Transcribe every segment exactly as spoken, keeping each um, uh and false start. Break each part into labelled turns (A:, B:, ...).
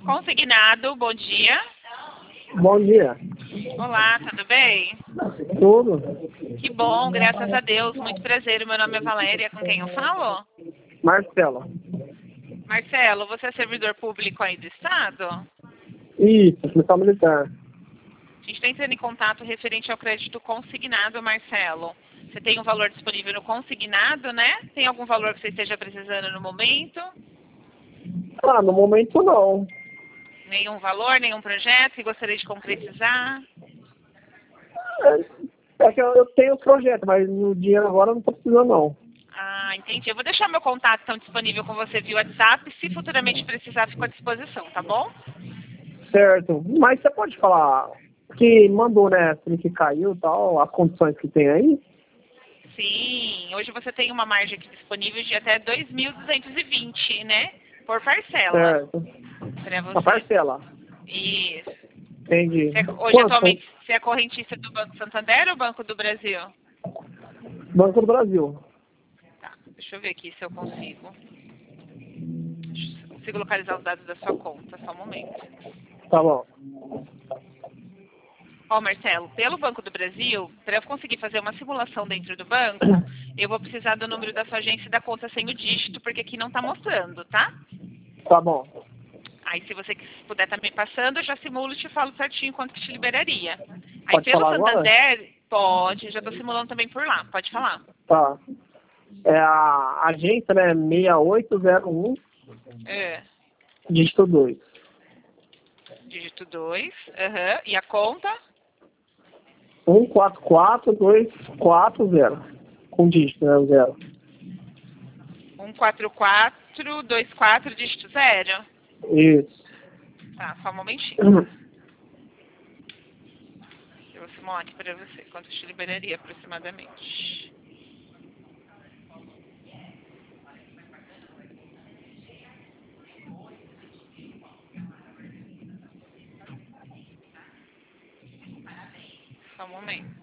A: Consignado, bom dia.
B: Bom dia.
A: Olá, tudo bem?
B: Tudo?
A: Que bom, graças a Deus. Muito prazer, meu nome é Valéria, com quem eu falo?
B: Marcela.
A: Marcelo, você é servidor público aí do Estado?
B: Isso, policial militar.
A: A gente está entrando em contato referente ao crédito consignado, Marcelo. Você tem um valor disponível no consignado, né? Tem algum valor que você esteja precisando no momento?
B: Ah, no momento não.
A: Nenhum valor, nenhum projeto que gostaria de concretizar?
B: É, é que eu, eu tenho o projeto, mas no dinheiro agora não estou precisando não.
A: Ah, entendi. Eu vou deixar meu contato então disponível com você via WhatsApp. Se futuramente precisar, fico à disposição, tá bom?
B: Certo. Mas você pode falar que mandou, né, assim que caiu e tal, as condições que tem aí?
A: Sim, hoje você tem uma margem aqui disponível de até dois mil duzentos e vinte, né? Por parcela.
B: Certo.
A: Pra
B: A
A: você.
B: parcela.
A: Isso.
B: Entendi.
A: Você é- hoje,
B: Quanto?
A: atualmente, você é correntista do Banco Santander ou Banco do Brasil?
B: Banco do Brasil.
A: Tá, deixa eu ver aqui se eu consigo. Se eu consigo localizar os dados da sua conta, só um momento.
B: Tá bom.
A: Ó, Marcelo, pelo Banco do Brasil, para eu conseguir fazer uma simulação dentro do banco, eu vou precisar do número da sua agência e da conta sem o dígito, porque aqui não está mostrando, tá?
B: Tá bom.
A: Aí, se você puder estar me passando, eu já simulo e te falo certinho quanto que te liberaria. Aí,
B: Pode
A: pelo
B: falar agora?
A: Santander, pode, já estou simulando também por lá, pode falar.
B: Tá. É a agência, né, seis oito zero um,
A: É,
B: dígito dois.
A: dígito dois, aham, e a conta?
B: um quatro quatro dois quatro zero. Com dígito, né? O zero.
A: um quatro quatro dois quatro, dígito zero?
B: Isso.
A: Tá, só um momentinho. Eu vou simular aqui para você, quanto te liberaria aproximadamente. Só um momento.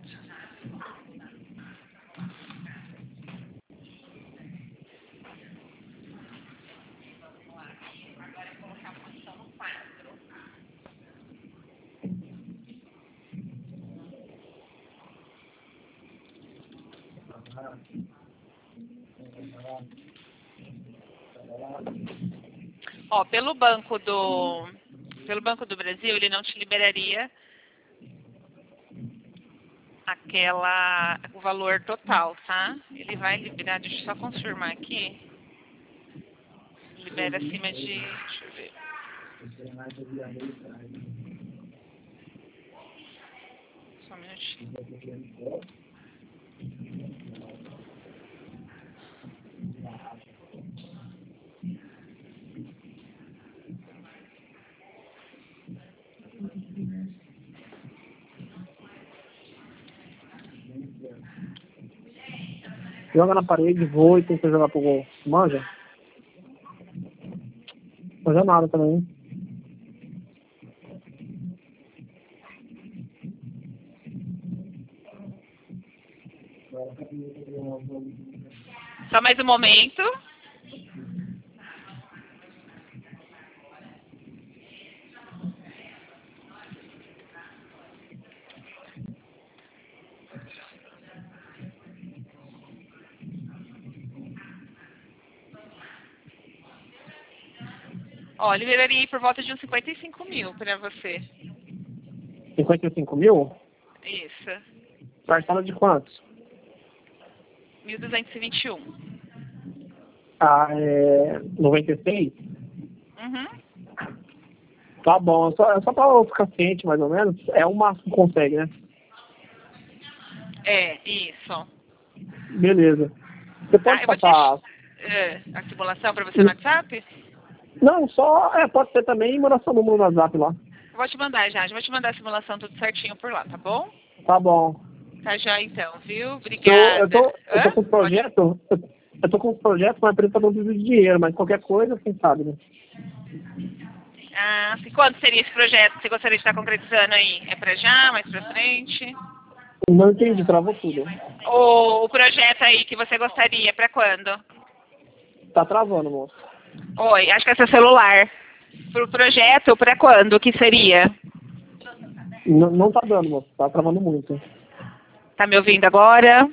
A: Ó, pelo Banco do pelo Banco do Brasil, ele não te liberaria aquela o valor total, tá? Ele vai liberar, deixa eu só confirmar aqui. Libera acima de, deixa eu ver. Só um minutinho.
B: Joga na parede, voa e tenta jogar pro gol. Manja? Manja nada também.
A: Só mais um momento. Ó, liberaria aí por volta de uns cinquenta e cinco mil para você.
B: cinquenta e cinco mil?
A: Isso.
B: Parcela de quantos?
A: mil duzentos e vinte e um.
B: Ah, é... noventa e seis?
A: Uhum.
B: Tá bom. Só, é só pra eu ficar ciente, mais ou menos. É o máximo que consegue, né?
A: É, isso.
B: Beleza. Você
A: Tá,
B: pode
A: eu vou te
B: passar...
A: é, a simulação para você no WhatsApp?
B: Não, só... É, pode ser também e mandar seu número no WhatsApp lá.
A: Eu vou te mandar já, já vou te mandar a simulação tudo certinho por lá, tá bom?
B: Tá bom.
A: Tá já então, viu?
B: Eu,
A: Obrigada.
B: eu, tô, eu tô
A: Hã?
B: com um projeto... Eu, eu tô com um projeto, mas a empresa não precisa de dinheiro, mas qualquer coisa, quem sabe, né?
A: Ah, e quando seria esse projeto que você gostaria de estar concretizando aí? É pra já, mais pra frente?
B: Não entendi, travou tudo.
A: O, o projeto aí que você gostaria, pra quando?
B: Tá travando, moço.
A: Oi, acho que é seu celular. Pro projeto, para quando que seria?
B: N não tá dando, moço. Tá travando muito.
A: Tá me ouvindo agora?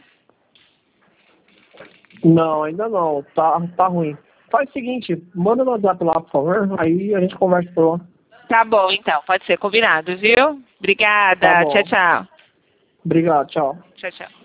B: Não, ainda não. Tá, tá ruim. Faz o seguinte, manda no WhatsApp lá, por favor. Aí a gente conversa por lá.
A: Tá bom, então. Pode ser combinado, viu? Obrigada.
B: Tá bom.
A: Tchau, tchau.
B: Obrigado, tchau.
A: Tchau, tchau.